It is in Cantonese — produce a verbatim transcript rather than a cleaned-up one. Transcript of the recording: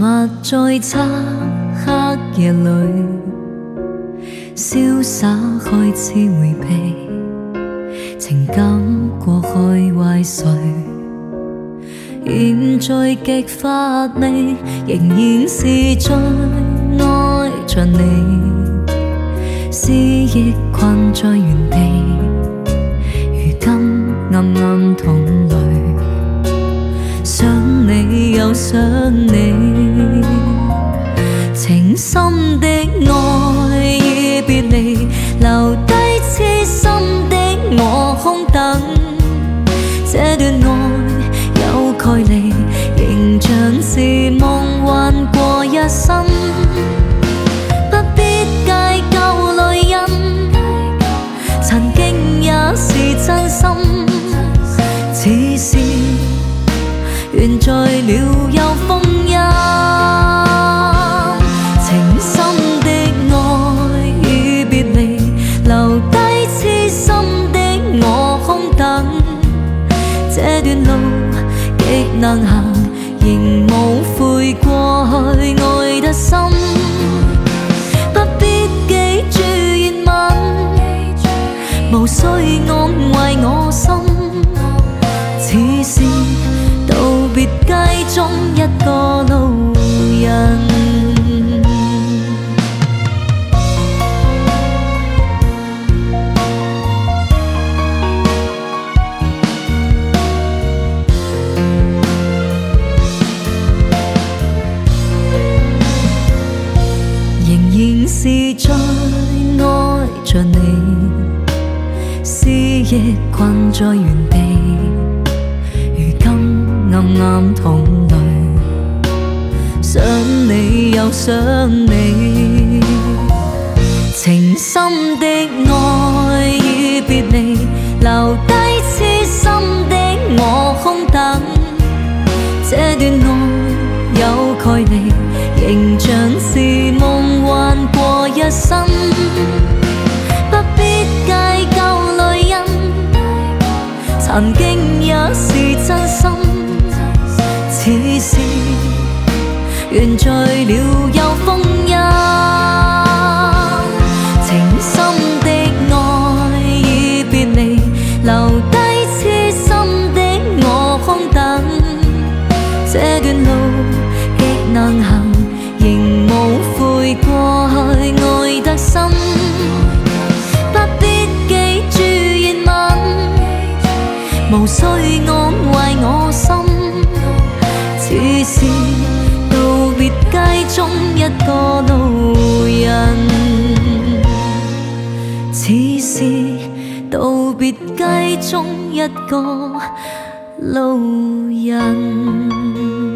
默在漆黑夜里，潇洒开始回避，情感过去坏睡，现在极乏味，仍然是最爱着你，思忆困在原地，如今暗暗淌泪，想你又想你，情深的爱已别离，留低痴心的我空等，这段爱有距离，仍像是梦幻过一生，不必計較淚印，曾經也是真心，此事緣在了又封印，情深的愛已別離，留低痴心的我空等，這段路極難行，仍無悔過去愛得深，不必記住原文，無需安慰我心，此事道別街中一個路人。仍是在愛着你，思憶困在原地，如今暗暗淌淚，想你又想你，情深的愛已別離，留低痴心的我空等，這段愛有距離，仍像是夢幻過一生，不必計較淚印，曾經也是真心，此事緣在了又封印，情深的愛已別離，留低痴心的我空等，這段路極難行，仍無悔過去愛得深，不必記住原文，無需安慰我心，此事道別街中一個路人，此事道別街中一個路人。